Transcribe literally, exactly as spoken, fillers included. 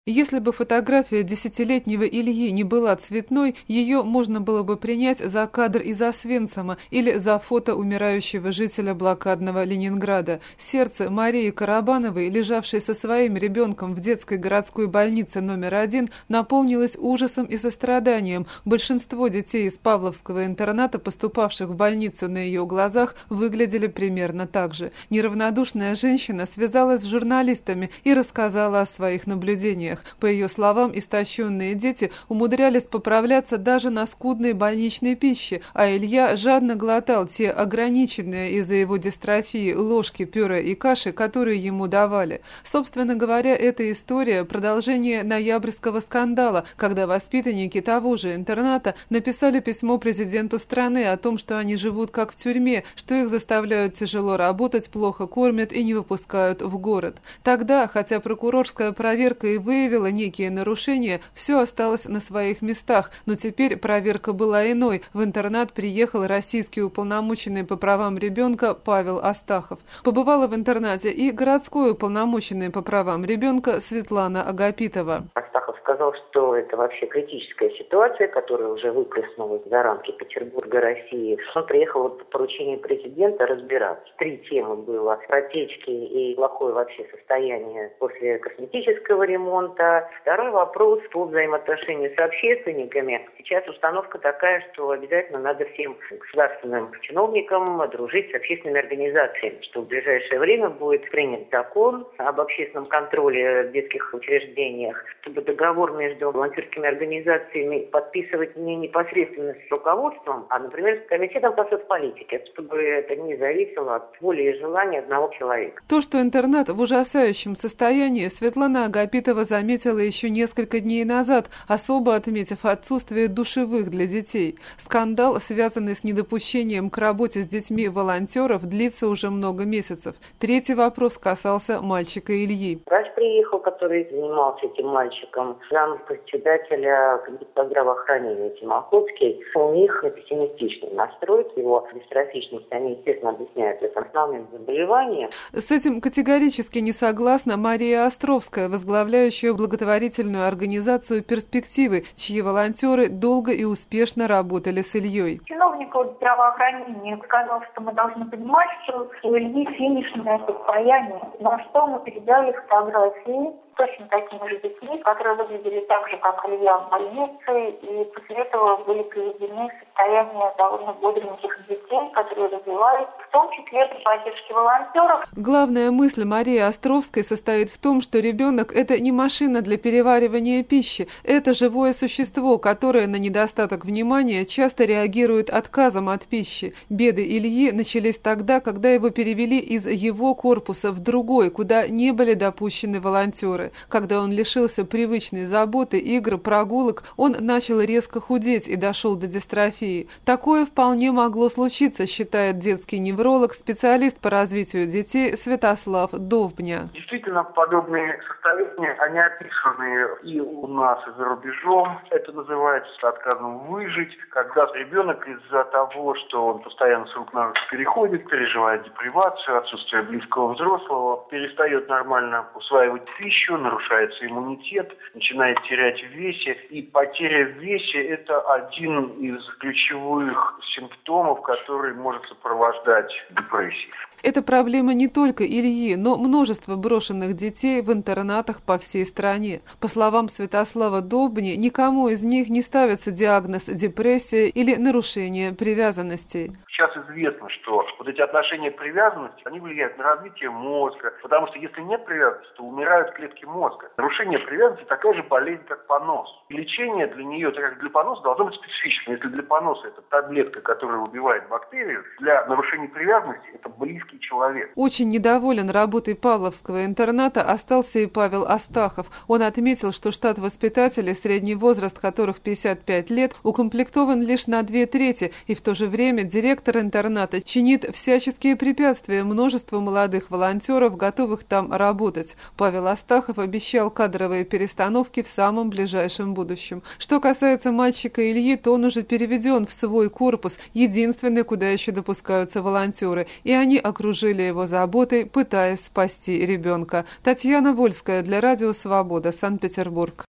Если бы фотография десятилетнего Ильи не была цветной, ее можно было бы принять за кадр из Освенцима или за фото умирающего жителя блокадного Ленинграда. Сердце Марии Карабановой, лежавшей со своим ребенком в детской городской больнице номер один, наполнилось ужасом и состраданием. Большинство детей из Павловского интерната, поступавших в больницу на ее глазах, выглядели примерно так же. Неравнодушная женщина связалась с журналистами и рассказала о своих наблюдениях. По ее словам, истощенные дети умудрялись поправляться даже на скудной больничной пище, а Илья жадно глотал те ограниченные из-за его дистрофии ложки пюре и каши, которые ему давали. Собственно говоря, эта история – продолжение ноябрьского скандала, когда воспитанники того же интерната написали письмо президенту страны о том, что они живут как в тюрьме, что их заставляют тяжело работать, плохо кормят и не выпускают в город. Тогда, хотя прокурорская проверка и выявила выявила некие нарушения, все осталось на своих местах, но теперь проверка была иной. В интернат приехал российский уполномоченный по правам ребенка Павел Астахов. Побывала в интернате и городской уполномоченный по правам ребенка Светлана Агапитова. Астахов сказал, что это вообще критическая ситуация, которая уже выплеснулась за рамки Петербурга, России. Он приехал по поручению президента разбираться. Три темы было: протечки и плохое вообще состояние после косметического ремонта. Второй вопрос по взаимоотношению с общественниками. Сейчас установка такая, что обязательно надо всем государственным чиновникам дружить с общественными организациями, что в ближайшее время будет принят закон об общественном контроле в детских учреждениях, чтобы договор между волонтерскими организациями подписывать не непосредственно с руководством, а, например, с комитетом по соцполитике, чтобы это не зависело от воли и желания одного человека. То, что интернат в ужасающем состоянии, Светлана Агапитова заметила еще несколько дней назад, особо отметив отсутствие душевых для детей. Скандал, связанный с недопущением к работе с детьми волонтеров, длится уже много месяцев. Третий вопрос касался мальчика Ильи. Врач приехал, который занимался этим мальчиком, зампредседателя комитета здравоохранения Тимоходский. У них пессимистичный настрой, его дистрофичность, они, естественно, объясняют это основным заболеванием. С этим категорически не согласна Мария Островская, возглавляющая благотворительную организацию «Перспективы», чьи волонтеры долго и успешно работали с Ильей. Чиновник здравоохранения сказал, что мы должны понимать, что у Ильи финишное состояние, на что мы передали фотографии точно такими же детьми, которые выглядели так же, как Илья в больнице, и после этого были приведены в состояние довольно бодреньких детей, которые развивались, в том числе при поддержке волонтеров. Главная мысль Марии Островской состоит в том, что ребенок – это не машина для переваривания пищи, это живое существо, которое на недостаток внимания часто реагирует отказом от пищи. Беды Ильи начались тогда, когда его перевели из его корпуса в другой, куда не были допущены волонтеры. Когда он лишился привычной заботы, игр, прогулок, он начал резко худеть и дошел до дистрофии. Такое вполне могло случиться, считает детский невролог, специалист по развитию детей Святослав Довбня. Действительно, подобные состояния, они описаны и у нас, и за рубежом. Это называется отказом выжить, когда ребенок из-за того, что он постоянно с рук на руки переходит, переживает депривацию, отсутствие близкого взрослого, перестает нормально усваивать пищу, нарушается иммунитет, начинает терять в весе. И потеря в весе – это один из ключевых симптомов, который может сопровождать депрессию. Это проблема не только Ильи, но множество брошенных детей в интернатах по всей стране. По словам Святослава Довбни, никому из них не ставится диагноз депрессия или нарушение привязанностей. Сейчас известно, что вот эти отношения привязанности, они влияют на развитие мозга, потому что если нет привязанности, то умирают клетки мозга. Нарушение привязанности такая же болезнь, как понос. И лечение для нее, так как для поноса, должно быть специфичным. Если для поноса это таблетка, которая убивает бактерию, для нарушения привязанности это близкий человек. Очень недоволен работой Павловского интерната остался и Павел Астахов. Он отметил, что штат воспитателей, средний возраст которых пятьдесят пять лет, укомплектован лишь на две трети, и в то же время директор Директор интерната чинит всяческие препятствия множеству молодых волонтеров, готовых там работать. Павел Астахов обещал кадровые перестановки в самом ближайшем будущем. Что касается мальчика Ильи, то он уже переведен в свой корпус, единственный, куда еще допускаются волонтеры, и они окружили его заботой, пытаясь спасти ребенка. Татьяна Вольская для Радио Свобода, Санкт-Петербург.